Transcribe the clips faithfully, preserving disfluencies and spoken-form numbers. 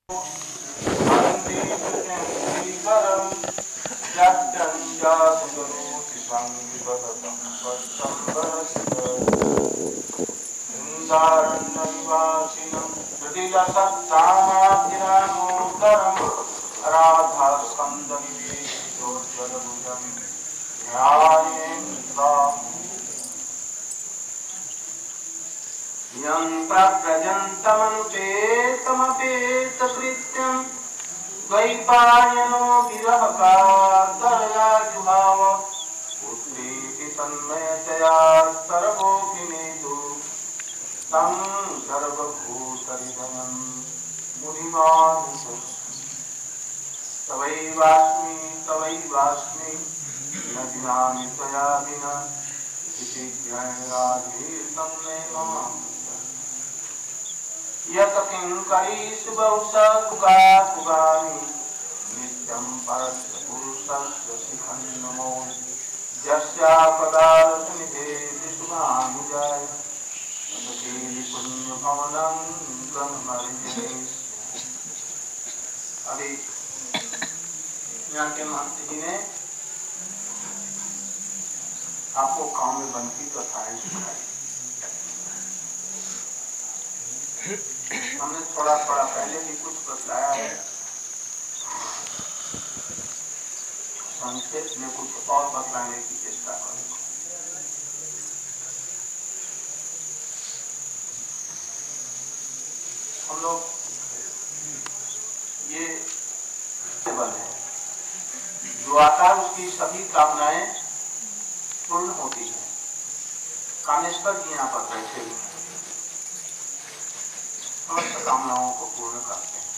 यं प्रव्रजन्तमनुचेतमपेतकृत्यं द्वैपायनो विरहकातरया जुहाव पुत्रीति तन्मयतया सर्वोऽभिनेतु तं सर्वभूतहृदयं मुनिमानुषम् तवैवास्मि तवैवास्मि न जिनामि त्वया विना इति ज्ञानराधेतं मे मम यत् किंकरीषु बहुसुगानि नित्यं परस्य पुरुषस्य शिखं नमो यस्यापदारसनिधे विशुभानुजाय तदकेलि पुण्यभवनं ब्रह्मविद्येश। अभी यहाँ के महंत जी ने आपको काम में बनती कथाएं सुनाई। हमने थोड़ा थोड़ा पहले भी कुछ बतलाया है, संक्षेप में कुछ और बतलाने की चेष्टा करूंगा। हम लोग ये बल है जो आता है उसकी सभी कामनाएं पूर्ण होती है। कामेश्वर जी यहाँ पर बैठे हुए समस्त कामनाओं को पूर्ण करते हैं,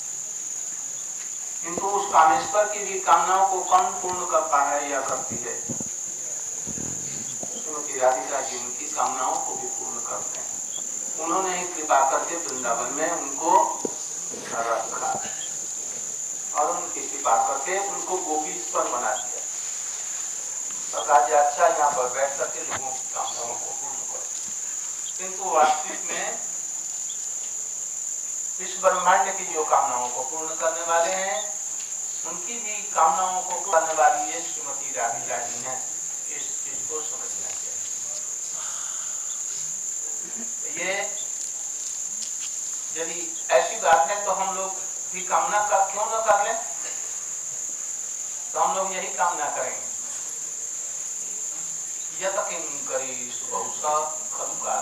किंतु उस कामेश्वर की भी कामनाओं को कौन पूर्ण करता है या करती है? श्रीमती राधिका जी उनकी कामनाओं को भी पूर्ण करते हैं। उन्होंने ही कृपा करके वृंदावन में उनको रखा और उनकी कृपा करके उनको गोपीश्वर बना दिया। कहा अच्छा यहाँ पर बैठ करके लोगों की कामनाओं को पूर्ण करो, किंतु वास्तविक में इस ब्रह्मांड की जो कामनाओं को पूर्ण करने वाले हैं उनकी भी कामनाओं को करने वाली है श्रीमती राधिका जी ने। इस चीज को समझना चाहिए। ये यदि ऐसी बात है तो हम लोग भी कामना कर क्यों न कर लें? तो हम लोग यही कामना करेंगे, यत किंकरी सुबहुसा खलुका,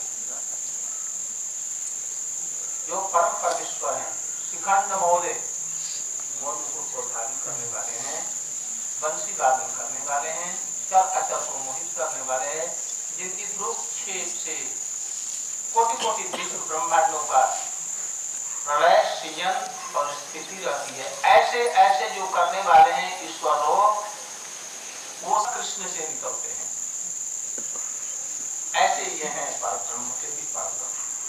जो परम परमेश्वर हैं, शिखंड महोदय मधुपुर को धारण करने वाले हैं, बंसी वादन करने वाले हैं, चर अचर को मोहित करने वाले हैं, जिनकी दुक्षेप से कोटि कोटि विश्व ब्रह्मांडों का प्रलय सृजन और स्थिति रहती है, ऐसे ऐसे जो करने वाले हैं ईश्वर लोग, वो कृष्ण से निकलते हैं। ऐसे ये हैं परब्रह्म के भी परब्रह्म।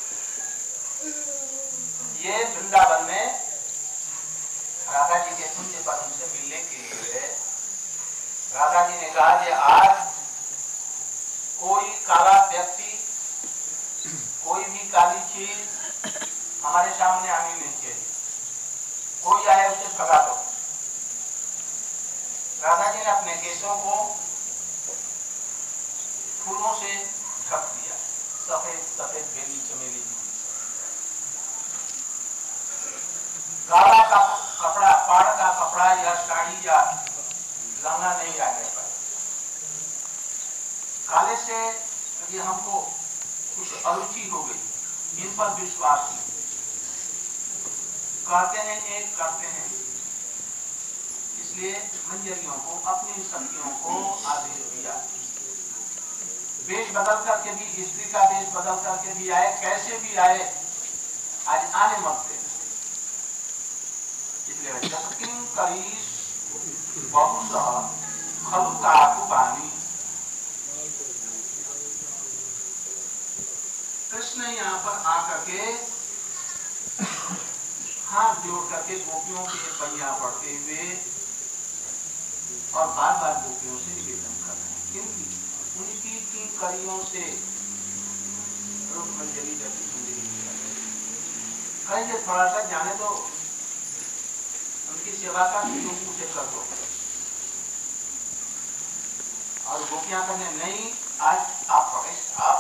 ये वृंदावन में राधा जी के पुण्य पर उनसे मिलने के लिए राधा जी ने कहा कि आज कोई काला व्यक्ति, कोई भी काली चीज हमारे सामने आनी नहीं चाहिए, कोई आए उसे भगा दो। राधा जी ने अपने केशों को फूलों से ढक दिया, सफेद सफेद बेली चमेली। काला का कपड़ा, पाड़ का कपड़ा या साड़ी या लहंगा नहीं आने पर काले से ये हमको कुछ अरुचि हो गई, इन पर विश्वास नहीं, कहते हैं एक करते हैं। इसलिए मंजरियों को अपनी शक्तियों को आदेश दिया, वेश बदल करके भी, स्त्री का वेश बदल करके भी आए, कैसे भी आए, आज आने मत दे। इसलिए कृष्ण यहाँ पर आकर के हाथ जोड़ करके गोपियों के पैया पड़ते हुए और बार बार गोपियों से निवेदन कर रहे हैं, क्योंकि उनकी किंकरियों से रूप मंजरी जैसी सुंदरी कहेंगे थोड़ा सा जाने तो उनकी सेवा का सुयोग मुझे कर दो। और गोपियां कहने नहीं, आज आप प्रवेश, आप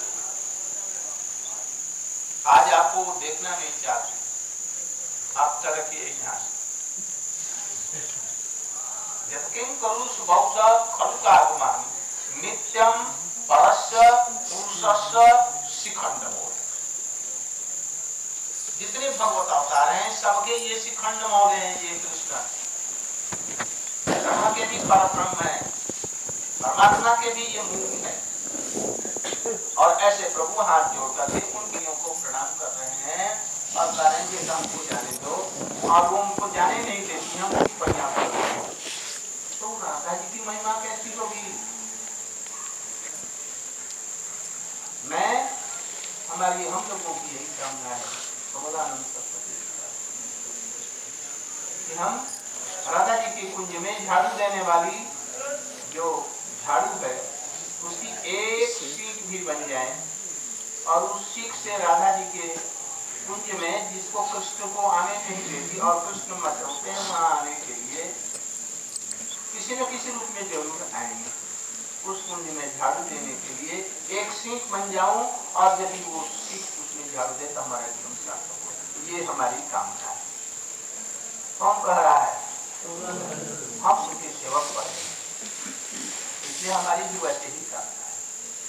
आज आपको देखना नहीं चाहते, आप तरक्की यहाँ से यत्किं करू सुबहुश खलु कार्माणि नित्यं परस्य पुरुषस्य शिखंड मौल। जितने भगवत अवतार हैं सबके ये शिखंड मौल हैं, ये कृष्ण ब्रह्मा के भी परब्रह्म है, परमात्मा के भी ये मूल है। और ऐसे प्रभु हाथ जोड़कर के उन गिरियों को प्रणाम कर रहे हैं और कह रहे हैं कि हमको जाने दो, और वो उनको जाने नहीं देती, हम उनकी बढ़िया कर रहे हैं। तो राधा जी की महिमा कैसी होगी? मैं हमारी हम लोगों की यही कामना है प्रमोदानंद सरस्वती कि हम राधा जी के कुंज में झाड़ू देने वाली जो झाड़ू है उसकी एक सीख भी बन जाए, और उस सीख से राधा जी के कुंज में जिसको कृष्ण को आने नहीं देती और कृष्ण मचलते हैं वहां आने के लिए किसी न किसी रूप में जरूर आएंगे। उस कुंज में झाड़ू देने के लिए एक सीख बन जाऊं, और यदि वो सीख उसमें झाड़ू दे तो हमारा जीवन सार्थक हो। ये हमारी कामना है। कौन कह रहा है? हम उनके सेवक बने, इसलिए हमारी भी वैसे ही कामना है।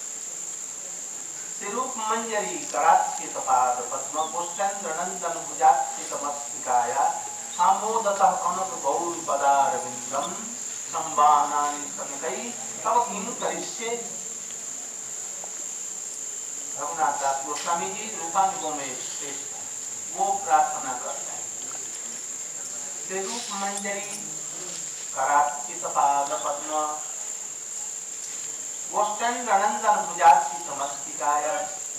सिरूप मंजरी कराचित पाद पद्म पुष्पेंद्र नंदन भुजाक्षित मस्तिकाया आमोदतः कनक गौर पदारविंदम संवाहनानि कनकै तव किं करिष्ये। रघुनाथ दास गोस्वामी जी रूपानुगों में श्रेष्ठ हैं, वो प्रार्थना करते हैं सिरूप मंजरी कराचित पाद पद्म गोष्ठेन्द्र नंदन भुजाक्षित मस्तिकाया।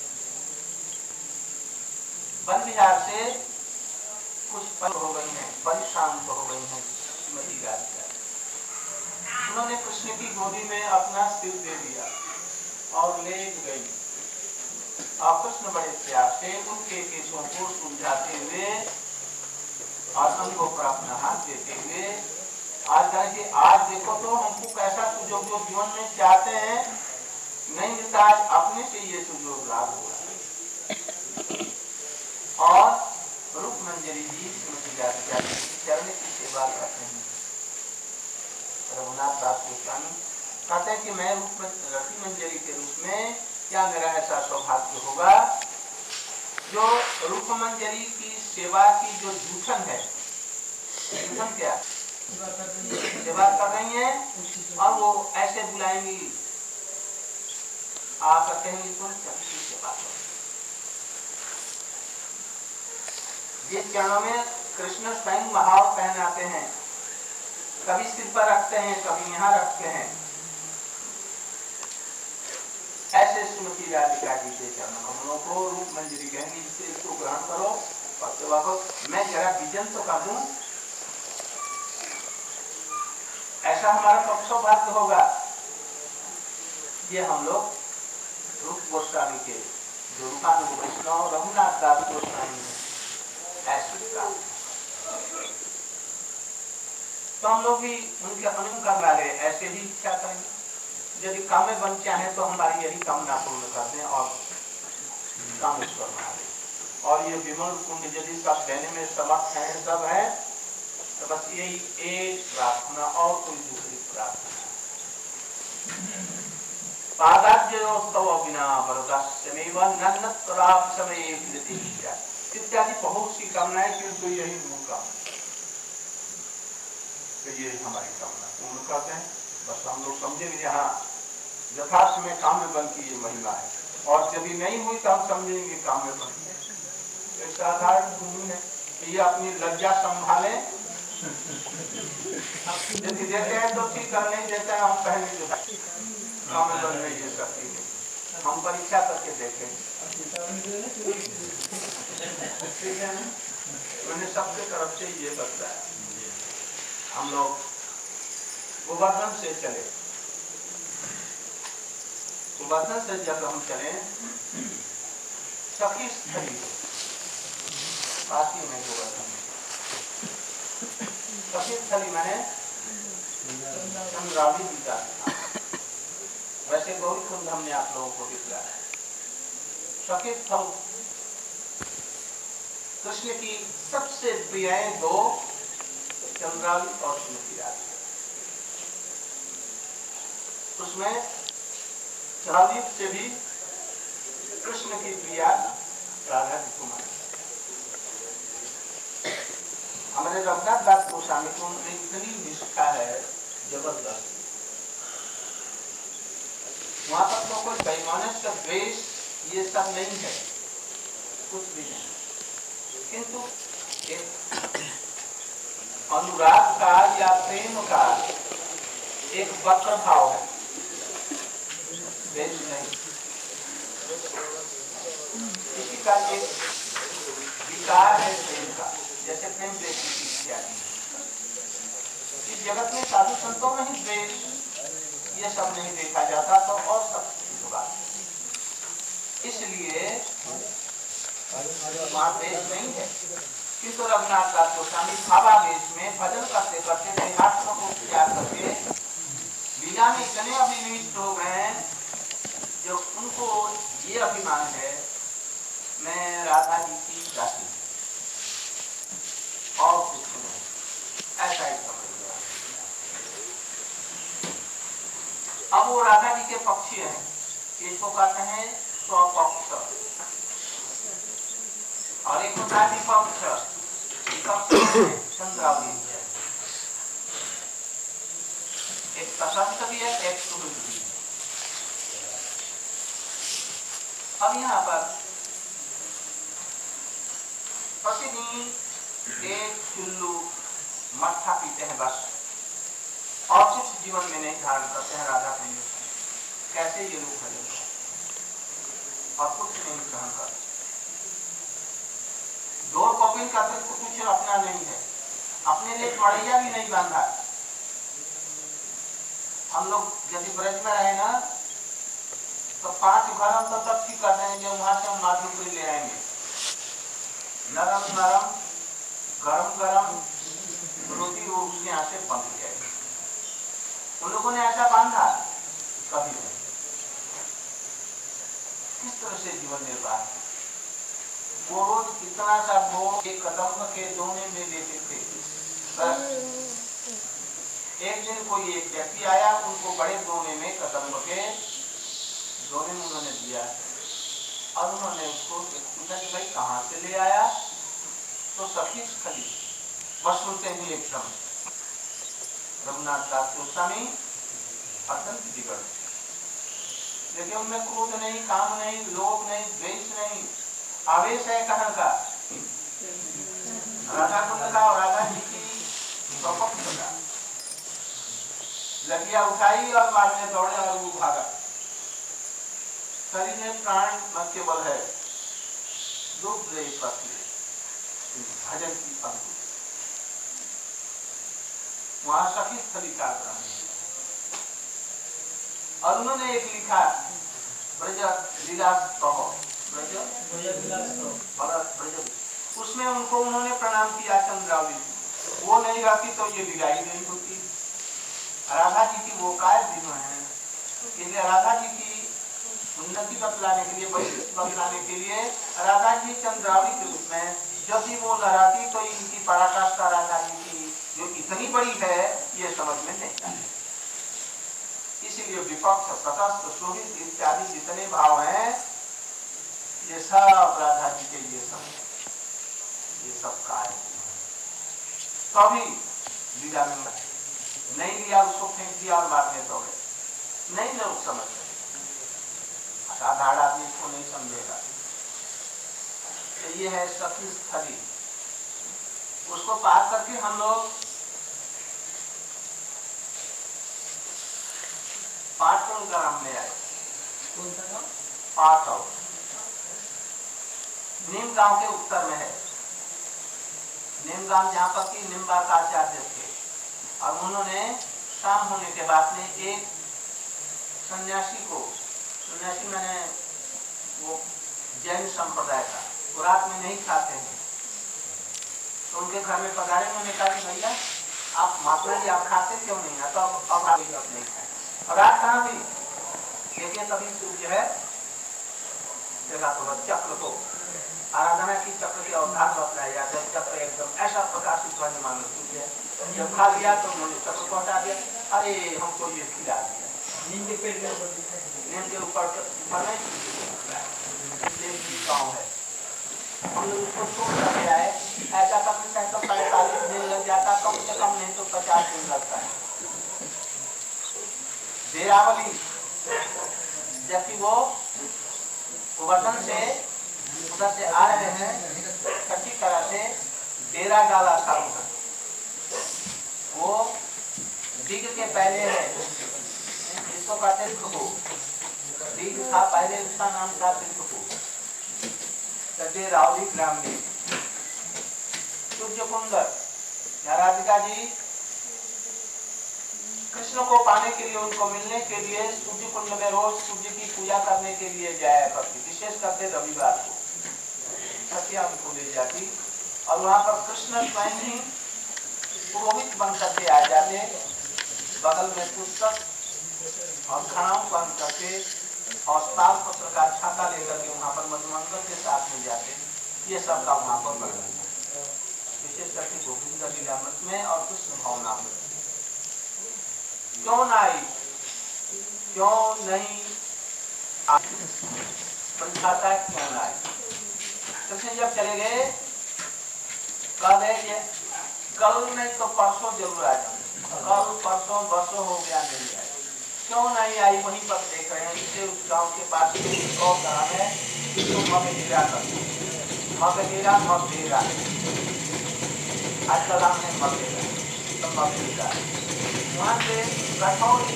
वन विहार से कुछ पल हो गई हैं, परिशांत हो गई हैं श्रीमती राधिका। उन्होंने कृष्ण की गोदी में अपना सिर दे दिया और लेट गई, और कृष्ण बड़े प्यार से उनके केशों को सुलझाते हुए और अंगों पर अपना हाथ देते हुए आज कहें आज देखो तो हमको कैसा सुजोग जो जीवन में चाहते हैं नहीं मिलता, आज अपने से ये सुजोग लाभ हो रहा है। और रूप मंजरी जी श्रीमती राधिका जी चरण की सेवा करते हैं। रघुनाथ दास गोस्वामी कहते हैं कि मैं रूप रति मंजरी के रूप में क्या मेरा ऐसा सौभाग्य होगा जो रूप मंजरी की सेवा की जो जूठन है, जूठन क्या सेवा कर रही हैं, और वो ऐसे बुलाएंगी आप कहेंगे तुम सबकी सेवा करो। जिस चरणों में कृष्ण स्वयं महावर पहनाते हैं, कभी सिर पर रखते हैं, कभी यहाँ रखते हैं, ऐसे श्रीमती राधिका जी के चरणों कमलों को रूप मंजरी कहेंगी, इससे इसको ग्रहण करो और सेवा करो। मैं जरा विजन तो कर दूं, ऐसा हमारा पक्ष सौभाग्य होगा। ये हम लोग रूप गोस्वामी के जो रूपानुग वैष्णव रघुनाथ दास गोस्वामी ऐसे तो हम लोग भी उनके अनुकरण वाले ऐसे ही इच्छा करेंगे। यदि काम्य बन चाहे तो हमारी यही कामना पूर्ण कर दें और कामेश्वर बना दें। और ये विमल कुंड यदि सब देने में समर्थ है, सब है, तो बस यही एक प्रार्थना और कोई दूसरी प्रार्थना। पादाज्योस्तव बिना वरदास्यमेव नन्नत्राप समय कृतिश्च इत्यादि बहुत सी कामनाएं, किंतु यही मूल कामना। तो ये हमारी कामना पूर्ण करते हैं। बस हम लोग समझेंगे यहाँ यथार्थ में काम्य बन की ये महिमा है, और यदि नहीं हुई तो हम समझेंगे काम्य बन की एक साधारण भूमि है कि ये अपनी लज्जा संभाले। यदि देते हैं तो ठीक है, नहीं देते हैं हम पहले जो काम्य बन नहीं दे सकती है, हम परीक्षा करके देखें। ठीक है ना? मैंने सबके तरफ से ये बताया। हम लोग गोवर्धन से चले, गोवर्धन से जब हम चले सखी स्थली भारतीय में गोवर्धन सफेद थली मैंने चंद्रावली गीता। वैसे गौरी कुंड हमने आप लोगों को दिखलाया है। सफेद थल कृष्ण की सबसे प्रिय दो चंद्रावली और सुमति राधि। उसमें चंद्रावली से भी कृष्ण की प्रिया राधा जी को मानी। हमारे रघुनाथ दास गोस्वामी को इतनी निष्ठा है जबरदस्त। वहां पर तो कोई वैमानस्य का द्वेष ये सब नहीं है, कुछ भी नहीं, किंतु एक अनुराग का या प्रेम का एक वक्र भाव है, द्वेष नहीं। किसी का एक विकार है प्रेम का, जैसे प्रेम द्वेष इत्यादि। इस जगत में साधु संतों में ही द्वेष ये सब नहीं देखा जाता तो और सब होगा। इसलिए वहां द्वेष नहीं है। किंतु रघुनाथ दास गोस्वामी भावावेश में भजन करते करते देहात्मा को त्याग करके लीला में इतने अभिनिविष्ट हो गए हैं जो उनको ये अभिमान है मैं राधा जी की दासी और कुछ नहीं, ऐसा ही समझ लिया। अब वो राधा जी के पक्षी हैं, इसको कहते हैं स्वपक्ष और एक होता है विपक्ष। विपक्ष चंद्रावली है, एक तटस्थ भी है, एक सुमित भी है। अब यहाँ पर प्रतिदिन एक चुल्लू मट्ठा पीते हैं बस, और कुछ जीवन में नहीं धारण करते हैं राधा कृष्ण। कैसे ये लोग भजन और कुछ नहीं ग्रहण करते। दो कपिल का तो कुछ अपना नहीं है, अपने लिए मड़ैया भी नहीं बांधा। हम लोग यदि ब्रज में रहे ना तो पांच घर हम तब तक ठीक कर देंगे, वहां से हम माधुपुरी ले आएंगे। नरम नरम गरम गरम रोटी वो उसके यहाँ से बंध जाएगी। उन लोगों ने ऐसा बांधा कभी नहीं। किस तरह से जीवन निर्वाह, वो रोज इतना सा वो एक कदम के दोने में लेते थे। बस एक दिन कोई एक व्यक्ति आया, उनको बड़े दोने में कदम के दोने में उन्होंने दिया और उन्होंने उसको पूछा कि भाई कहाँ से ले आया, तो सफेद खली बस सुनते ही एकदम रघुनाथ दास गोस्वामी अत्यंत बिगड़। देखिए उनमें क्रोध नहीं, काम नहीं, लोभ नहीं, द्वेष नहीं, आवेश है कहाँ का, राधा कुंड का और राधा जी की स्वपक्ष का। लगिया उठाई और मारने दौड़े और वो भागा। शरीर में प्राण मध्य बल है, दुख द्वेष भजन की अद्भुत। वहां सखी स्थली का ग्रहण और उन्होंने एक लिखा ब्रज लीलास कहो, ब्रज ब्रज, उसमें उनको उन्होंने प्रणाम किया चंद्रावली। वो नहीं रहती तो ये लीला ही नहीं होती। राधा जी की वो काय दिन है, इसलिए राधा जी की उन्नति बतलाने के लिए, वैशिष्ट बतलाने के लिए राधा जी चंद्रावली के रूप में जब भी वो लहराती तो इनकी पराकाष्ठा राधा जी की जो इतनी बड़ी है ये समझ में नहीं आता। इसीलिए विपक्ष तटस्थ शोभित इत्यादि जितने भाव हैं ये सब राधा जी के लिए सब ये सब कार्य कभी लीला में नहीं लिया, उसको फेंक दिया और मारने तो गए नहीं, लोग समझ रहे। साधारण आदमी इसको नहीं समझेगा। तो ये है सखी स्थली। उसको पार करके हम लोग पाटन ग्राम में आए। पाटन नीम गांव के उत्तर में है। नीम गांव जहाँ पर की निम्बार्काचार्य थे और उन्होंने शाम होने के बाद में एक सन्यासी को, सन्यासी मैंने वो जैन संप्रदाय का, वो रात में नहीं खाते हैं, उनके घर में पधारे, उन्होंने कहा कि भैया आप माता जी आप खाते क्यों नहीं है? तो अब अब आप नहीं खाए। और रात कहाँ भी देखिए तभी जो है देखा तो चक्र को आराधना की चक्र के अवधार को अपनाया जाता है। चक्र एकदम ऐसा प्रकाशित वाली मानो सूर्य है, जब खा लिया तो उन्होंने चक्र को हटा दिया। अरे हमको ये खिला दिया, नीम के पेड़ के ऊपर नीम के ऊपर गाँव है, हम लोग उसको छोड़ करके आए। ऐसा करने से तो पैंतालीस दिन लग जाता, कम से कम नहीं तो पचास दिन लगता है। देरावली जबकि वो गोवर्धन से उधर से आ रहे हैं, अच्छी तरह से डेरा डाला था उधर। वो दिग के पहले है, जिसको कहते हैं त्रिभु, दिग था पहले, उसका नाम था त्रिभु। रावली ग्राम में सूर्य कुंदर राधिका जी कृष्ण को पाने के लिए, उनको मिलने के लिए सूर्य कुंड में रोज सूर्य की पूजा करने के लिए जाया करती, विशेष करके रविवार को सत्या उनको ले जाती। और वहां पर कृष्ण स्वयं ही पुरोहित बन करके आ जाते, बगल में पुस्तक और खड़ाऊ बन करके और ताल पत्र का छाता लेकर के वहां पर मधुमंगल के साथ में जाते। ये सब का वहां पर वर्णन है, विशेष करके गोविंद लीलामृत में और कृष्ण भावनामृत। क्यों नहीं क्यों नहीं समझाता है, क्यों नहीं? कृष्ण जब चले गए, कल है ये, कल नहीं तो परसों जरूर आ जाए, कल परसों वर्षों हो गया नहीं आए। क्यों नहीं आई? वहीं पर देख रहे हैं, इससे उस गांव के पास एक और गांव है जिसको मगधेरा करते हैं, मगधेरा मगधेरा आजकल हमने मगधेरा तो मगधेरा वहां से कठौरी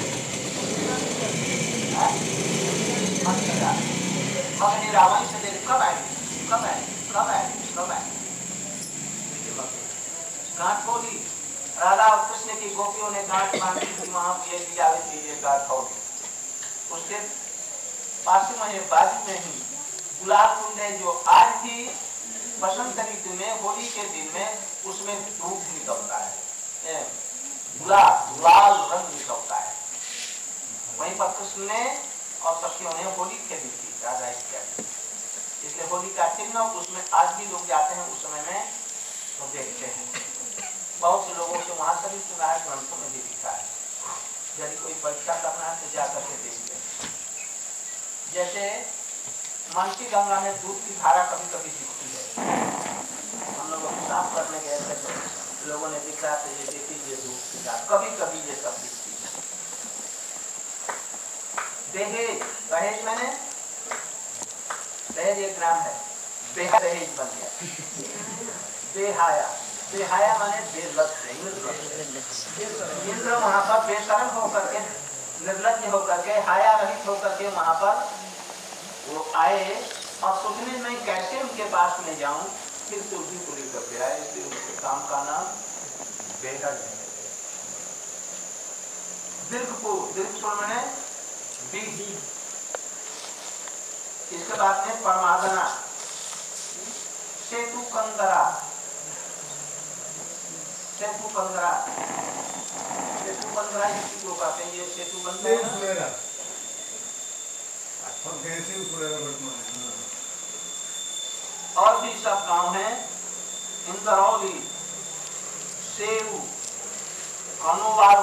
मगधेरा मगधेरा वहीं से देख कब आए कब आए कब आए कब आए गांठ खोली। राधा और कृष्ण की गोपियों ने गांठ बांधी थी, वहां ये दिया ये गांठ खोली। उसके पास में बाजू में ही गुलाब कुंड है, जो आज भी बसंत ऋतु में होली के दिन में उसमें धूप निकलता है, गुलाब लाल रंग निकलता है। वहीं पर कृष्ण ने और सखियों ने होली खेली थी, राधा इत्यादि, इसलिए होली का चिन्ह उसमें आज भी लोग जाते हैं, उस समय में तो देखते हैं। बहुत से लोगों से वहां से भी सुना है, ग्रंथों में भी लिखा है। यदि कोई परीक्षा करना है तो जाकर के देखते हैं। जैसे मानसी गंगा में दूध की धारा कभी कभी दिखती है, हम लोग साफ करने गए थे तो लोगों ने दिखा तो ये देखी ये दूध की धारा कभी कभी ये सब दिखती है। दहेज दहेज मैंने दहेज एक ग्राम है, बेहा दहेज बन गया, बेहाया बेहाया माने बेलज्ज, इंद्र वहां पर बेशर्म होकर के, निर्लज्ज होकर के, हाया रहित होकर के वहां पर वो आए और सोचने में कैसे उनके पास में जाऊं, फिर तुलसी को लेकर के आए। इसलिए उसके काम का नाम बेहद है। दीर्घपुर दीर्घपुर मैंने बीही। इसके बाद में परमादना, सेतु कंदरा, सेतु पंद्रह सेतु पंद्रह किसी को कहते हैं, ये सेतु बनता है ना और भी सब गांव हैं, इंदरौली, सेऊ, कनोवारो,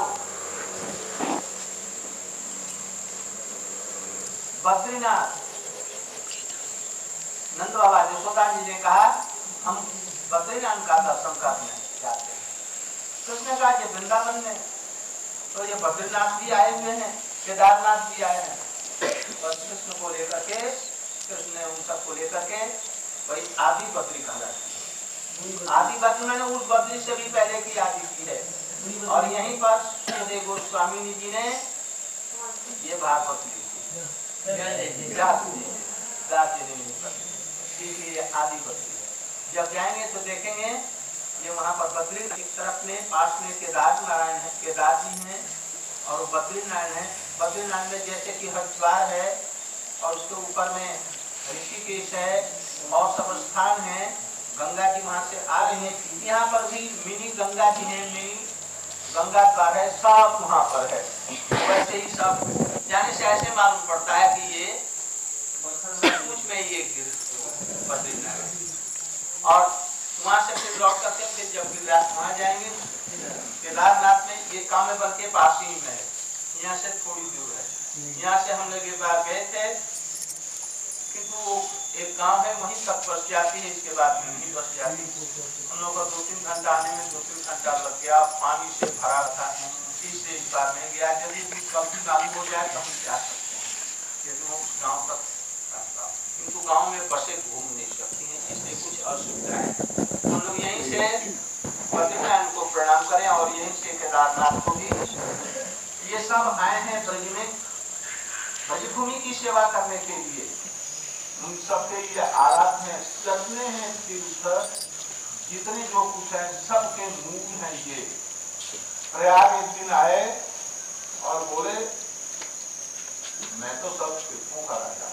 बद्रीनाथ। नंद बाबा यशोदा जी ने कहा हम बद्रीनाथ का दर्शन करने जाते हैं। कृष्ण का ये वृंदावन में, तो ये बद्रीनाथ भी आए हुए हैं, केदारनाथ भी आए हैं। और कृष्ण को लेकर के, कृष्ण ने उन सबको लेकर के वही आदि बद्री कहलाती है। आदि बद्री मैंने उस बद्री से भी पहले की आदि की है। और यहीं पर सुखदेव गोस्वामी जी ने ये भागवत लिखी, आदि बद्री। जब जाएंगे तो देखेंगे ये वहाँ पर बद्री एक तरफ में पास में केदार नारायण है, केदार जी हैं और बद्री नारायण है। बद्री नारायण में जैसे कि हरिद्वार है और उसके ऊपर में ऋषिकेश है और सब स्थान है, गंगा जी वहां से आ रहे हैं। यहाँ पर भी मिनी गंगा जी है, मिनी गंगा का है, सब वहां पर है। वैसे ही सब जाने से ऐसे मालूम पड़ता है कि ये सचमुच में ये बद्रीनाथ। और वहां से फिर लौट करके फिर जब गिरिराज वहां जाएंगे केदारनाथ में, ये कामेबल के पास ही में है, यहाँ से थोड़ी दूर है। यहाँ से हम लोग एक बार गए थे, किंतु एक गांव है वहीं तक बस जाती है, इसके बाद में नहीं बस जाती। हम लोग को दो तीन घंटा आने में दो तीन घंटा लग गया, पानी से भरा था, इससे इस बार नहीं गया। यदि कभी चालू हो जाए तो हम जा सकते हैं, यदि वो गाँव तक रास्ता, किंतु गाँव में बसें घूम नहीं सकती हैं, इसलिए कुछ असुविधा है। हम लोग यहीं से बद्रीनाथ को प्रणाम करें और यहीं से केदारनाथ को भी। ये सब आए हैं ब्रज में ब्रजभूमि की सेवा करने के लिए। उन सबके ये आराध्य हैं, जितने हैं तीर्थ, जितने जो कुछ है सबके मूल हैं ये। प्रयाग एक दिन आए और बोले मैं तो सब तीर्थों का राजा।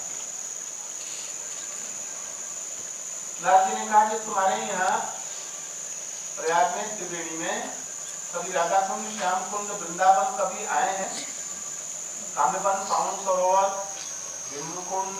नारद जी ने कहा कि तुम्हारे यहाँ प्रयाग में त्रिवेणी में कभी राधा कुंड, श्याम कुंड, वृंदावन कभी आए हैं? कामेवन, पावन सरोवर, बिंदु कुंड,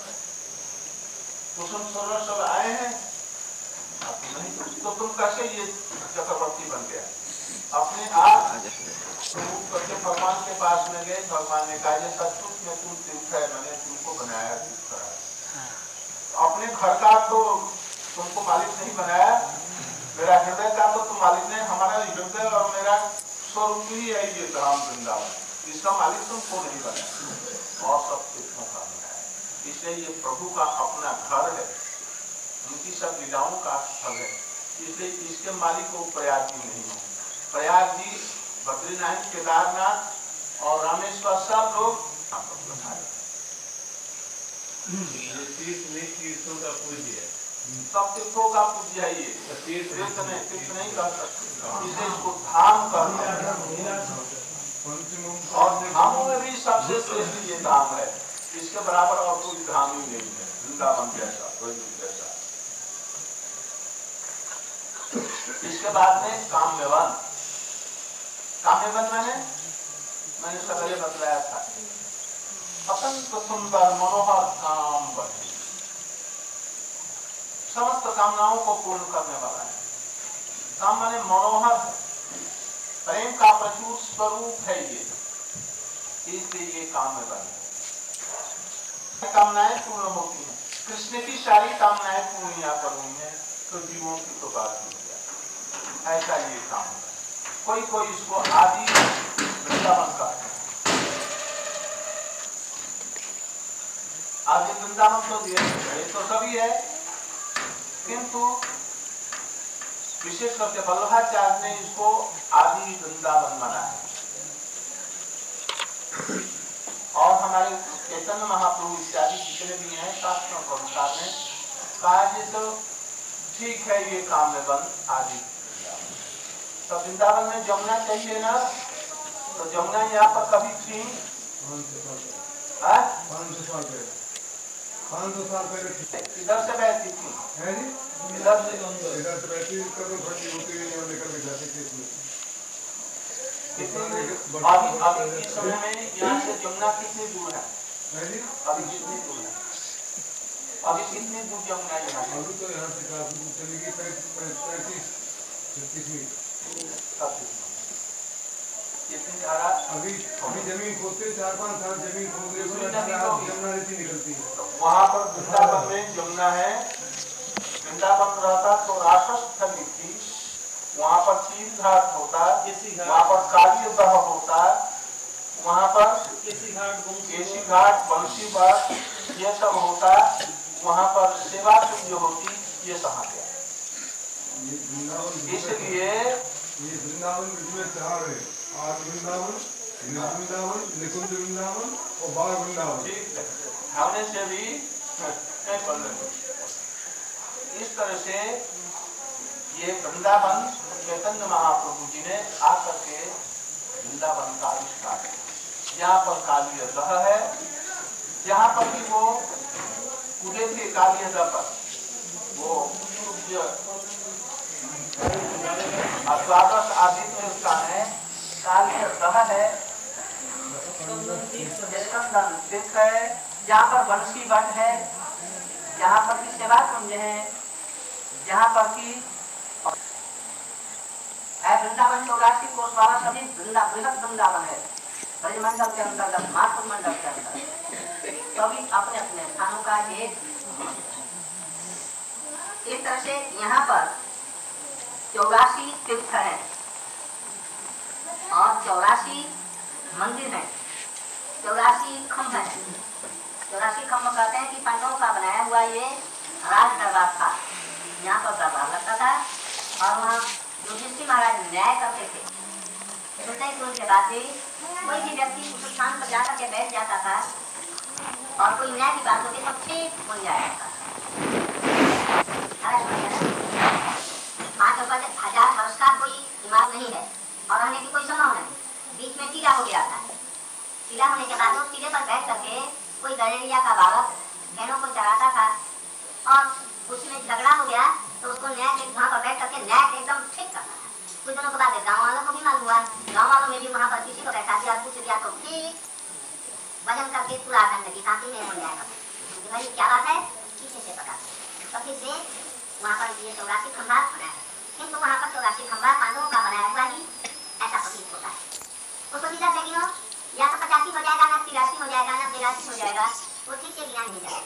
कुसुम सरोवर सब आए हैं? आप नहीं, तो तुम कैसे ये चक्रवर्ती बन गया? अपने आप करके भगवान के पास में गए, भगवान ने कहा ये सचमुच में तुम तीर्थ है, मैंने तुमको बनाया तीर्थ है। अपने घर का तो तुमको मालिक नहीं बनाया, मेरा हृदय का तो तुम मालिक नहीं, हमारा हृदय और मेरा स्वरूप ही है ये धाम वृंदावन, इसका मालिक तुमको नहीं बनाया और सब तीर्थों का बनाया। इसलिए ये प्रभु का अपना घर है, उनकी सब लीलाओं का स्थल है, इसलिए इसके मालिक को प्रयाग जी नहीं होंगे। प्रयाग जी, बद्रीनाथ, केदारनाथ और रामेश्वर सब लोग यहाँ पर बधाए। तीर्थों का पूज्य है, सब तीर्थों का पूज्य है ये, तीर्थ नहीं तीर्थ नहीं कर सकते, इसे इसको धाम करना। और धामों में भी सबसे श्रेष्ठ ये धाम है, इसके बराबर और कोई धाम ही नहीं है वृंदावन जैसा, जैसा। इसके बाद में काम्यवन। काम्यवन मैंने मैंने सवेरे बतलाया था, अत्यंत सुंदर मनोहर काम बने, समस्त कामनाओं को पूर्ण करने वाला है। काम माने मनोहर है, प्रेम का प्रचुर स्वरूप है ये, इसलिए ये काम्यवन है। कामनाएं पूर्ण होती हैं, कृष्ण की सारी कामनाएं पूर्ण यहाँ पर हुई हैं, तो जीवों की तो बात नहीं है। ऐसा ये काम है। कोई कोई इसको आदि वृंदावन का है, आदि वृंदावन तो ये तो सभी है, किंतु विशेष करके वल्लभाचार्य ने इसको आदि वृंदावन माना है। और हमारे चैतन्य महाप्रभु इत्यादि जितने भी हैं शास्त्रों के अनुसार ने कहा जी तो ठीक है ये काम में बन आदि। तो वृंदावन में जमुना चाहिए ना, तो जमुना यहाँ पर कभी थी इधर से बहती थी, इधर से इधर से बहती निकल के जाती थी। अभी अभी इस समय में यहाँ से जमुना कितनी दूर है? अभी कितनी दूर है? अभी कितनी दूर जमुना है यहाँ? अभी तो यहाँ से काफी चलेगी पैंतीस छत्तीस मिनट। कितनी धारा? अभी अभी जमीन खोदते चार पाँच साल जमीन खोदने जमुना नदी निकलती है। वहाँ पर वृंदावन में जमुना है, वृंदावन रहता तो रासस्थली थी, वहाँ पर तीर्थ घाट होता, वहाँ पर काली दह होता, वहाँ पर केसी घाट, बंसी घाट ये सब होता, वहाँ पर सेवा कुंज होती, ये सब गया। इसलिए ये वृंदावन में चार है, आठ वृंदावन, वृंदावन, निकुंज वृंदावन और बाल वृंदावन। ठीक है, होने से भी इस तरह से ये वृंदावन चैतन्य महाप्रभु जी ने आकर के वृंदावन का आविष्कार किया। यहाँ पर काली दह है, जहाँ पर भी वो कूदे थे काली दह पर, वो द्वादश आदित्य उसका है, काल ग्रह है, स्कंदन तीर्थ है, जहाँ पर बंसी वट है, जहाँ पर की सेवा कुंज है, जहाँ पर की वृंदावन चौरासी कोष वाला सभी वृंदा बृहद वृंदावन है, ब्रजमंडल के अंतर्गत, मातृ मंडल के अंतर्गत, सभी अपने अपने स्थानों का एक। इस तरह से यहाँ पर चौरासी तीर्थ है और चौरासी मंदिर है, चौरासी खम्भ है। चौरासी खम्भ कहते हैं कि पांडवों का बनाया हुआ ये राज दरबार था, यहाँ पर दरबार लगता था और वहाँ युधिष्ठिर महाराज न्याय करते थे। सोचते हैं कि उनके बाद भी कोई भी व्यक्ति उस स्थान पर जाकर के बैठ जाता था और कोई न्याय की बात होती तो ठीक बन जाया था। पाँच हजार वर्ष का कोई दिमाग नहीं है और रहने की कोई संभव नहीं। बीच में टीला हो गया था, टीला होने के बाद उस टीले पर बैठ करके कोई गलेरिया का बालक बहनों को चराता था और उसमें झगड़ा हो गया तो उसको न्याय के वहाँ पर बैठ करके न्याय एकदम ठीक करना है। कुछ दिनों के बाद गाँव वालों को भी मालूम हुआ, गाँव वालों में भी वहाँ पर किसी को बैठा दिया, पूछ दिया तो ठीक वजन करके पूरा गंदगी शांति में हो जाएगा। भाई क्या बात है, किसी से पता तभी से वहाँ पर ये चौरासी खंभा